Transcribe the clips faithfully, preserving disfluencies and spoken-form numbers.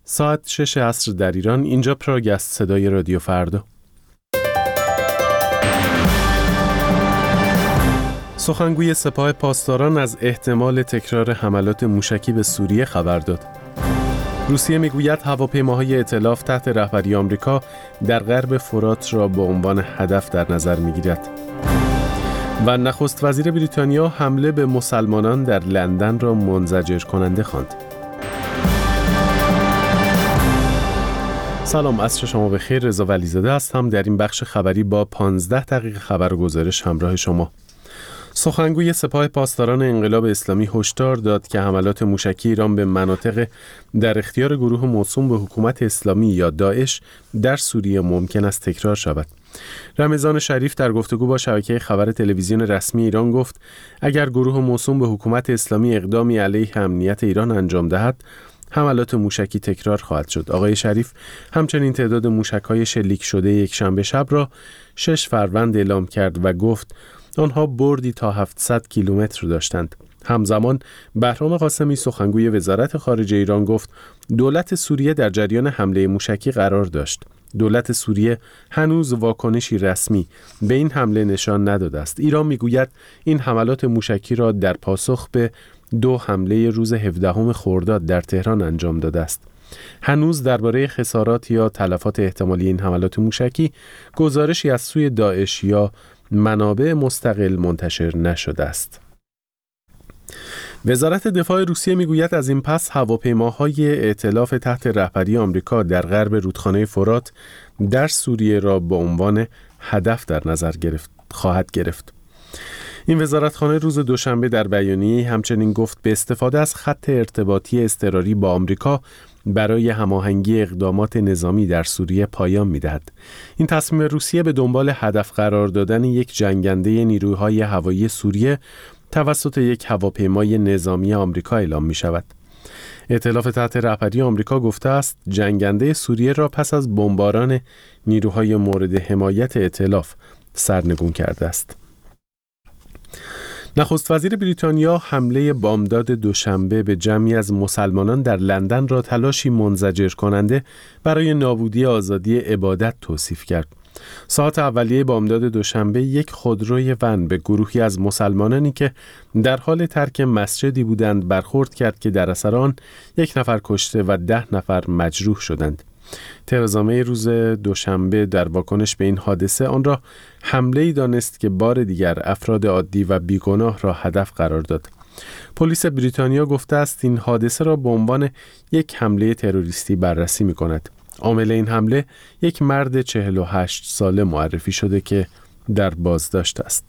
ساعت شش عصر در ایران. اینجا پراگ است، صدای رادیو فردا. سخنگوی سپاه پاسداران از احتمال تکرار حملات موشکی به سوریه خبر داد. روسیه میگوید هواپیماهای ائتلاف تحت رهبری آمریکا در غرب فرات را به عنوان هدف در نظر میگیرد. و نخست وزیر بریتانیا حمله به مسلمانان در لندن را منزجر کننده خواند. سلام، عصر شما بخیر. رضا ولیزاده هستم. در این بخش خبری با پانزده دقیقه خبر و گزارش همراه شما. سخنگوی سپاه پاسداران انقلاب اسلامی هشدار داد که حملات موشکی ایران به مناطق در اختیار گروه موسوم به حکومت اسلامی یا داعش در سوریه ممکن است تکرار شود. رمضان شریف در گفتگو با شبکه خبر تلویزیون رسمی ایران گفت اگر گروه موسوم به حکومت اسلامی اقدامی علیه امنیت ایران انجام دهد، حملات موشکی تکرار خواهد شد. آقای شریف همچنین تعداد موشک‌های شلیک شده یک شنبه شب را شش فروند اعلام کرد و گفت آنها بردی تا هفتصد کیلومتر داشتند. همزمان بهرام قاسمی سخنگوی وزارت خارجه ایران گفت دولت سوریه در جریان حمله موشکی قرار داشت. دولت سوریه هنوز واکنشی رسمی به این حمله نشان نداده است. ایران میگوید این حملات موشکی را در پاسخ به دو حمله روز هفدهم خرداد در تهران انجام داده است. هنوز درباره خسارات یا تلفات احتمالی این حملات موشکی گزارشی از سوی داعش یا منابع مستقل منتشر نشده است. وزارت دفاع روسیه میگوید از این پس هواپیماهای ائتلاف تحت رهبری آمریکا در غرب رودخانه فرات در سوریه را به عنوان هدف در نظر گرفت خواهد گرفت. این وزارتخانه روز دوشنبه در بیانیه‌ای همچنین گفت به استفاده از خط ارتباطی اضطراری با آمریکا برای هماهنگی اقدامات نظامی در سوریه پایان می‌دهد. این تصمیم روسیه به دنبال هدف قرار دادن یک جنگنده نیروهای هوایی سوریه توسط یک هواپیمای نظامی آمریکا اعلام می‌شود. ائتلاف تحت رهبری آمریکا گفته است جنگنده سوریه را پس از بمباران نیروهای مورد حمایت ائتلاف سرنگون کرده است. نخست وزیر بریتانیا حمله بامداد دوشنبه به جمعی از مسلمانان در لندن را تلاشی منزجر کننده برای نابودی آزادی عبادت توصیف کرد. ساعت اولیه بامداد دوشنبه یک خودروی ون به گروهی از مسلمانانی که در حال ترک مسجدی بودند برخورد کرد که در اثر آن یک نفر کشته و ده نفر مجروح شدند. ترزامه روز دوشنبه در واکنش به این حادثه آن را حمله‌ای دانست که بار دیگر افراد عادی و بیگناه را هدف قرار داد. پلیس بریتانیا گفته است این حادثه را به عنوان یک حمله تروریستی بررسی می‌کند. عامل این حمله یک مرد چهل و هشت ساله معرفی شده که در بازداشت است.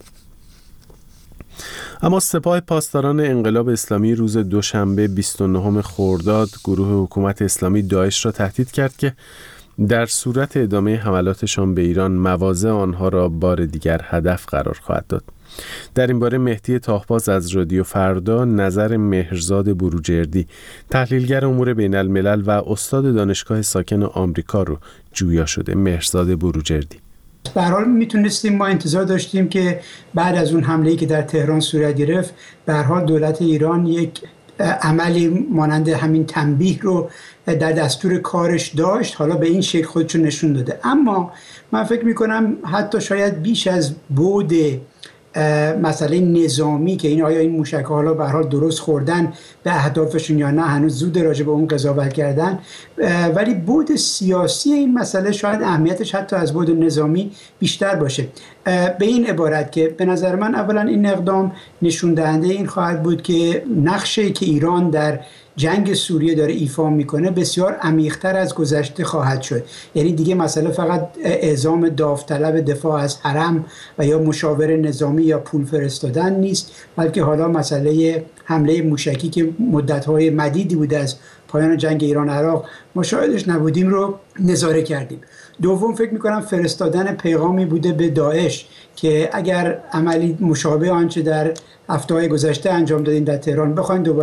اما سپاه پاسداران انقلاب اسلامی روز دوشنبه بیست و نهم خرداد گروه حکومت اسلامی داعش را تهدید کرد که در صورت ادامه حملاتشان به ایران مواضع آنها را بار دیگر هدف قرار خواهد داد. در این باره مهدی تاهباز از رادیو فردا نظر مهرزاد بروجردی تحلیلگر امور بین الملل و استاد دانشگاه ساکن آمریکا رو جویا شده. مهرزاد بروجردی: به هر حال میتونستیم ما انتظار داشتیم که بعد از اون حمله‌ای که در تهران صورت گرفت به هر حال دولت ایران یک عملی مانند همین تنبیه رو در دستور کارش داشت، حالا به این شکل خودشو نشون داده. اما من فکر میکنم حتی شاید بیش از بعد مسئله نظامی که این آیا این موشک حالا به هر حال درست خوردن به اهدافشون یا نه هنوز زود راجع به اون قضاوت کردن، ولی بعد سیاسی این مسئله شاید اهمیتش حتی از بعد نظامی بیشتر باشه. به این عبارت که به نظر من اولا این اقدام نشون دهنده این خواهد بود که نقشی که ایران در جنگ سوریه داره ایفا میکنه بسیار عمیق‌تر از گذشته خواهد شد. یعنی دیگه مسئله فقط اعزام داوطلب دفاع از حرم و یا مشاور نظامی یا پول فرستادن نیست، بلکه حالا مسئله حمله موشکی که مدت‌های مدیدی بوده از پایان جنگ ایران عراق ما شاهدش نبودیم رو نظاره کردیم. دوم فکر میکنم فرستادن پیغامی بوده به داعش که اگر عملی مشابه آنچه در هفته‌های گذشته انجام دادیم در تهران بخواید دوباره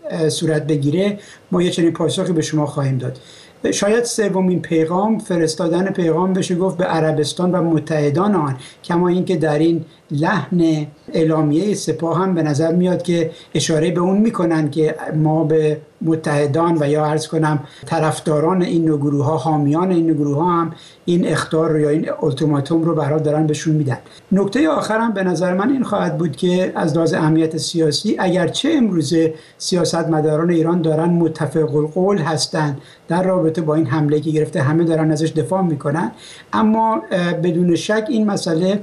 صورت بگیره ما یه چنین پاسخی به شما خواهیم داد. شاید سومین پیغام فرستادن پیغام بشه گفت به عربستان و متحدان آن، کما اینکه در این لحن اعلامیه سپاه هم به نظر میاد که اشاره به اون میکنن که ما به متحدان و یا عرض کنم طرفداران این نوع گروه ها، حامیان این نوع گروه ها هم این اخطار رو یا این التیماتوم رو برای دارن بهشون میدن. نکته آخر هم به نظر من این خواهد بود که از لحاظ اهمیت سیاسی، اگرچه امروزه سیاستمداران ایران دارن متفق القول هستند در رابطه با این حمله که گرفته، همه دارن ازش دفاع میکنن، اما بدون شک این مسئله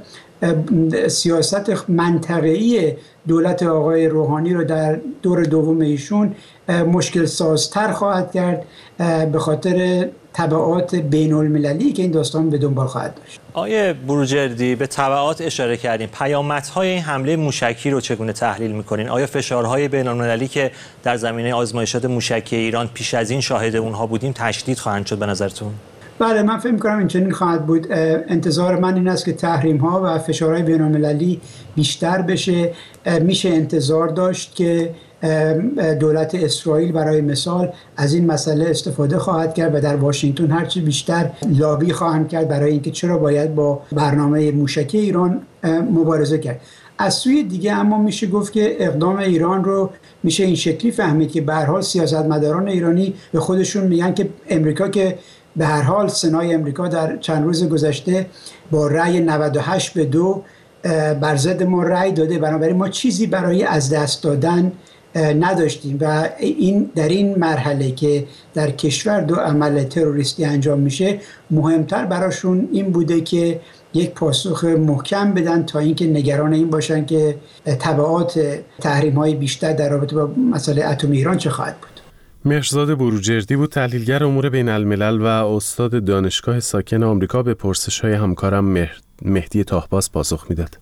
سیاست منطقه‌ای دولت آقای روحانی رو در دور دوم ایشون مشکل سازتر خواهد کرد به خاطر تبعات بین المللی که این داستان به دنبال خواهد داشت. آیه بروجردی به تبعات اشاره کردیم، پیامدهای این حمله موشکی رو چگونه تحلیل می‌کنین؟ آیا فشارهای بین المللی که در زمینه آزمایشات موشکی ایران پیش از این شاهد اونها بودیم تشدید خواهند شد به نظرتون؟ بله، من فکر می‌کنم این چنین خواهد بود. انتظار من این است که تحریم‌ها و فشارهای بین‌المللی بیشتر بشه. میشه انتظار داشت که دولت اسرائیل برای مثال از این مسئله استفاده خواهد کرد و در واشنگتن هرچی بیشتر لابی خواهند کرد برای اینکه چرا باید با برنامه موشکی ایران مبارزه کرد. از سوی دیگه اما میشه گفت که اقدام ایران رو میشه این شکلی فهمید که به هر حال سیاستمداران ایرانی به خودشون میگن که امریکا که به هر حال سنای امریکا در چند روز گذشته با رأی نود و هشت به دو بر ضد ما رأی داده، بنابراین ما چیزی برای از دست دادن نداشتیم و این در این مرحله که در کشور دو عمل تروریستی انجام میشه مهمتر براشون این بوده که یک پاسخ محکم بدن تا اینکه نگران این باشن که تبعات تحریم‌های بیشتر در رابطه با مسئله اتم ایران چه خواهد بود. مهرزاد بروجردی بود، تحلیلگر امور بین الملل و استاد دانشگاه ساکن آمریکا، به پرسش‌های همکارم مه... مهدی تاهباز پاسخ میداد.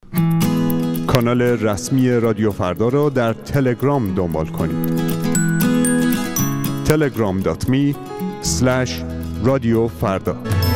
کانال رسمی رادیو فردا را در تلگرام دنبال کنید. تلگرام دات می اسلش رادیو فردا.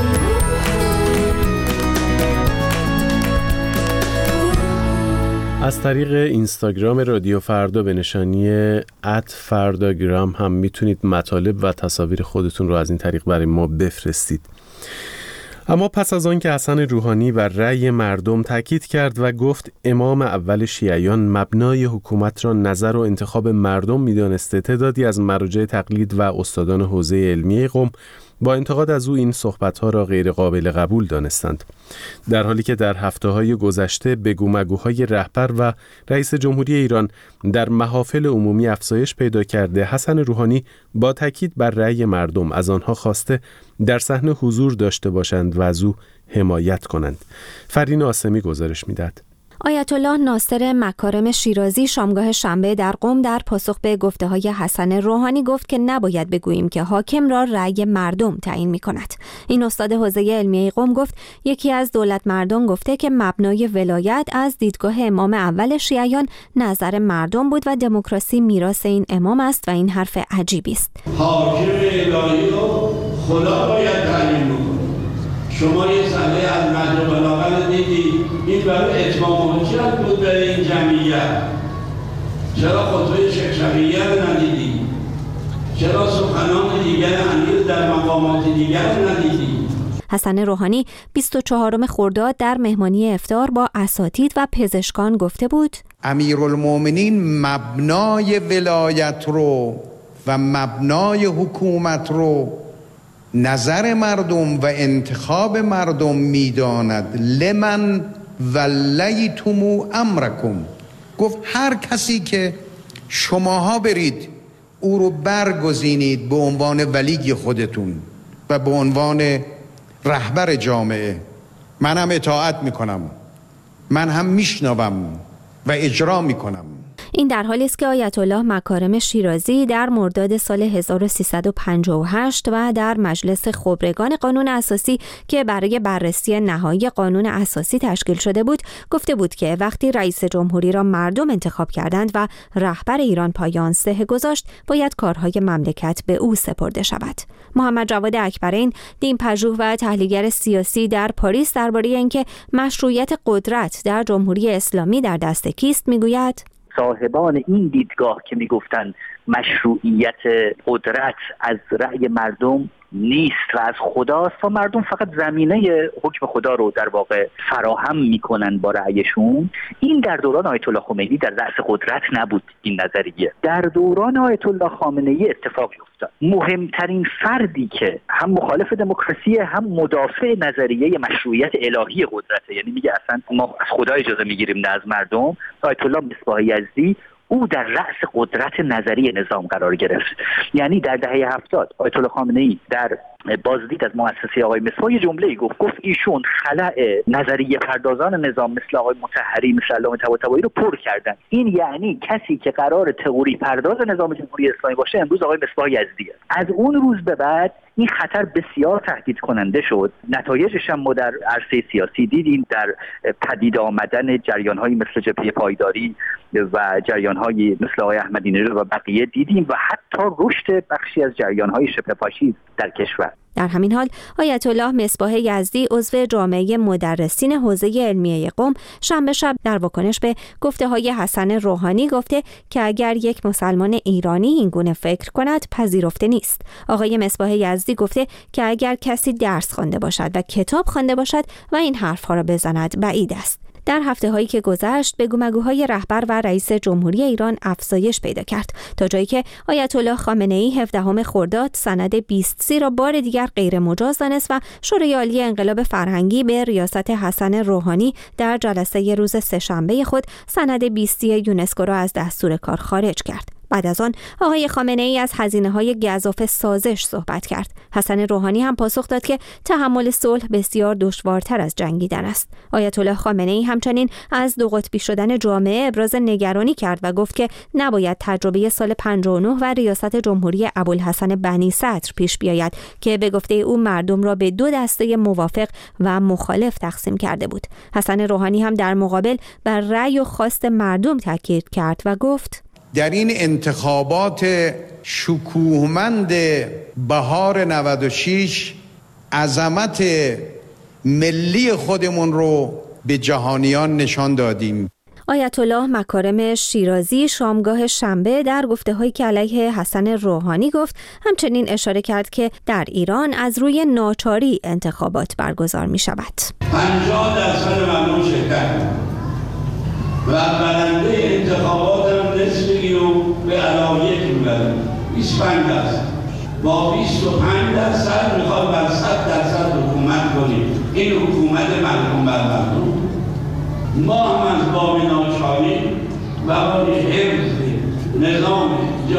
از طریق اینستاگرام رادیو فردا به نشانی ات فرداگرام هم میتونید مطالب و تصاویر خودتون رو از این طریق برای ما بفرستید. اما پس از آن که حسن روحانی بر رأی مردم تاکید کرد و گفت امام اول شیعیان مبنای حکومت را نظر و انتخاب مردم می‌دانسته، تعدادی از مراجع تقلید و استادان حوزه علمیه قم با انتقاد از او این صحبت‌ها را غیر قابل قبول دانستند، در حالی که در هفته‌های گذشته بگومگوهای رهبر و رئیس جمهوری ایران در محافل عمومی افزایش پیدا کرده. حسن روحانی با تاکید بر رأی مردم از آنها خواسته در صحنه حضور داشته باشند و از او حمایت کنند. فرین آسمی گزارش می‌دهد. آیت الله ناصر مکارم شیرازی شامگاه شنبه در قم در پاسخ به گفته‌های حسن روحانی گفت که نباید بگوییم که حاکم را رأی مردم تعیین می‌کند. این استاد حوزه علمیه قم گفت یکی از دولت مردم گفته که مبنای ولایت از دیدگاه امام اول شیعیان نظر مردم بود و دموکراسی میراث این امام است و این حرف عجیبی است. حاکم الهی رو خدا باید تعیین کنه. شما یه صحنه از نهج البلاغه دیدید، این برای اتمام حجت بود برای این جمعیت. چرا خطبه شیخ شقیه رو ندیدید؟ چرا سخنان دیگر امیر در مقامات دیگر رو ندیدید؟ حسن روحانی بیست و چهارم خرداد در مهمانی افطار با اساتید و پزشکان گفته بود امیرالمومنین مبنای ولایت رو و مبنای حکومت رو نظر مردم و انتخاب مردم میداند. لمن ولیتمو امرکم، گفت هر کسی که شماها برید او رو برگزینید به عنوان ولی خودتون و به عنوان رهبر جامعه، من هم اطاعت میکنم، من هم میشنوم و اجرا میکنم. این در حالی است که آیت الله مکارم شیرازی در مرداد سال هزار و سیصد و پنجاه و هشت و در مجلس خبرگان قانون اساسی که برای بررسی نهایی قانون اساسی تشکیل شده بود گفته بود که وقتی رئیس جمهوری را مردم انتخاب کردند و رهبر ایران پایان سه گذاشت باید کارهای مملکت به او سپرده شود. محمد جواد اکبرین، دینپژوه و تحلیلگر سیاسی در پاریس درباره اینکه مشروعیت قدرت در جمهوری اسلامی در دست کیست میگوید صاحبان این دیدگاه که میگفتن مشروعیت قدرت از رأی مردم نیست و از خداست و مردم فقط زمینه حکم خدا رو در واقع فراهم میکنن با رأیشون. این در دوران آیت الله خمینی در رأس قدرت نبود این نظریه. در دوران آیت الله خامنه‌ای اتفاقی افتاد. مهمترین فردی که هم مخالف دموکراسی هم مدافع نظریه مشروعیت الهی قدرت، یعنی میگه اصلا ما از خدا اجازه میگیریم نه از مردم، آیت الله مصباح یزدی، او در رأس قدرت نظری نظام قرار گرفت. یعنی در دهه هفتاد آیت الله خامنه‌ای در بازدید از مؤسسه آقای مصباح یه جمله‌ای گفت گفت ایشون خلأ نظریه پردازان نظام مثل آقای مطهری، مثل علامه طباطبایی رو پر کردن. این یعنی کسی که قرار تئوری پرداز نظام جمهوری اسلامی باشه امروز آقای مصباح یزدیه. از اون روز به بعد این خطر بسیار تهدید کننده شد. نتایجش هم ما در عرصه سیاسی دیدیم، در پدید آمدن جریان‌هایی مثل جبهه پایداری و جریان‌هایی مثل آقای احمدی نژاد و بقیه دیدیم و حتی رشد بخشی از جریان‌های شبه فاشیست در کشور. در همین حال آیت الله مصباح یزدی عضو جامعه مدرسین حوزه علمیه قم شنبه شب در واکنش به گفته‌های حسن روحانی گفته که اگر یک مسلمان ایرانی این گونه فکر کند پذیرفته نیست. آقای مصباح یزدی گفته که اگر کسی درس خوانده باشد و کتاب خوانده باشد و این حرف‌ها را بزند بعید است. در هفته‌هایی که گذشت بگو مگوهای رهبر و رئیس جمهوری ایران افزایش پیدا کرد تا جایی که آیت الله خامنه‌ای هفدهم خرداد سند بیست سی را بار دیگر غیر مجاز دانست و شورای عالی انقلاب فرهنگی به ریاست حسن روحانی در جلسه روز سه‌شنبه خود سند بیست یونسکو را از دستور کار خارج کرد. بعد از آن آقای خامنه‌ای از هزینه‌های گزاف سازش صحبت کرد. حسن روحانی هم پاسخ داد که تحمل صلح بسیار دشوارتر از جنگیدن است. آیت الله خامنه‌ای همچنین از دو قطبی شدن جامعه ابراز نگرانی کرد و گفت که نباید تجربه سال پنجاه و نه و ریاست جمهوری ابوالحسن بنی صدر پیش بیاید که به گفته او مردم را به دو دسته موافق و مخالف تقسیم کرده بود. حسن روحانی هم در مقابل بر رأی و خواست مردم تاکید کرد و گفت در این انتخابات شکوهمند بهار نود و شش عظمت ملی خودمون رو به جهانیان نشان دادیم. آیت الله مکارم شیرازی شامگاه شنبه در گفته‌هایی که علیه حسن روحانی گفت همچنین اشاره کرد که در ایران از روی ناچاری انتخابات برگزار می شود. پنجاه درصد مردم شرکت و برنده انتخابات هم نصفی رو به علایق میبریم. بیست و پنج درصد با بیست و پنج درصد میخواد بر صد درصد حکومت کنیم. این حکومت مردم بر مردم. ما هم از باب ناچاری و برای حفظ نظام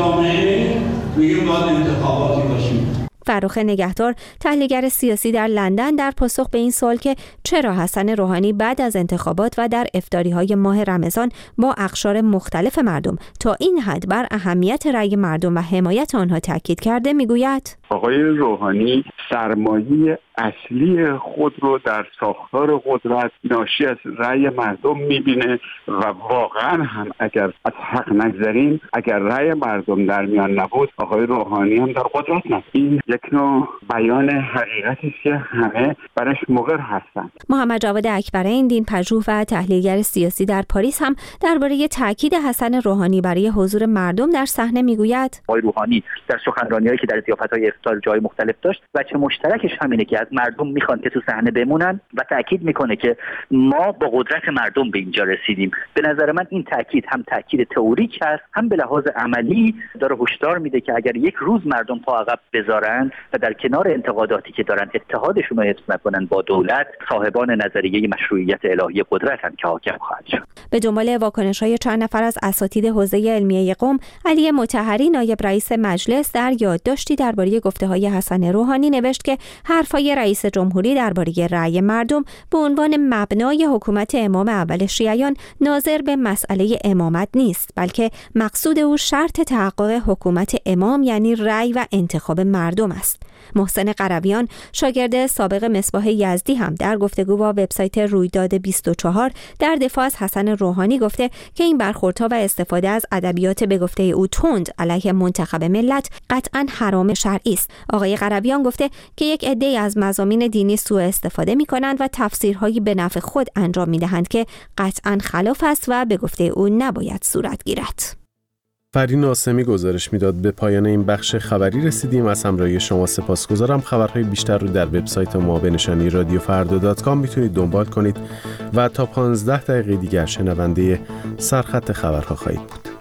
جامعه میگیم باید انتخاباتی باشیم. فرخ نگهدار تحلیلگر سیاسی در لندن در پاسخ به این سوال که چرا حسن روحانی بعد از انتخابات و در افطاری‌های ماه رمضان با اقشار مختلف مردم تا این حد بر اهمیت رأی مردم و حمایت آنها تاکید کرده میگوید آقای روحانی سرمایه اصلی خود رو در ساختار قدرت ناشی از رأی مردم میبینه و واقعا هم اگر از حق نگذریم اگر رأی مردم در میان نبود آقای روحانی هم در قدرت نبود. این یک نوع بیان حقیقتی است که همه برش مقر هستند. محمد جواد اکبرین دین پژوه و تحلیلگر سیاسی در پاریس هم درباره تاکید حسن روحانی برای حضور مردم در صحنه میگوید آقای روحانی در سخنرانی‌هایی که در ضیافت‌های افطار جای مختلف داشت بچه مشترکش همینه که از مردم میخوان که تو صحنه بمونن و تاکید میکنه که ما با قدرت مردم به اینجا رسیدیم. به نظر من این تاکید هم تاکید تئوریک هست هم به لحاظ عملی داره هشدار میده که اگر یک روز مردم پا عقب بذارن و در کنار انتقاداتی که دارن اتحادشون رو حفظ نکنن با دولت صاحبان نظریه مشروعیت الهی قدرتن که حاکم خواهد شد. به دنبال واکنش‌های چند نفر از اساتید حوزه علمیه قم، علی مطهری نایب رئیس مجلس در یادداشتی درباره گفته‌های حسن روحانی نوشت که حرفای رئیس جمهوری درباره رأی مردم به عنوان مبنای حکومت امام اول شیعیان ناظر به مسئله امامت نیست، بلکه مقصود او شرط تحقق حکومت امام یعنی رأی و انتخاب مردم است. محسن قرویان شاگرد سابق مصباح یزدی هم در گفتگو با وبسایت رویداد بیست و چهار در دفاع از حسن روحانی گفته که این برخوردها و استفاده از ادبیات به گفته او تند علیه منتخب ملت قطعاً حرام شرعی است. آقای قرویان گفته که یک عده‌ای از مضامین دینی سوء استفاده می‌کنند و تفسیرهایی به نفع خود انجام می‌دهند که قطعاً خلاف است و به گفته او نباید صورت گیرد. فرین آسمی گزارش میداد. به پایان این بخش خبری رسیدیم. از همراهی شما سپاسگزارم. خبرهای بیشتر رو در وبسایت ما به نشانی رادیو فردا دات کام میتونید دنبال کنید و تا پانزده دقیقه دیگر شنونده سرخط خبرها خواهید بود.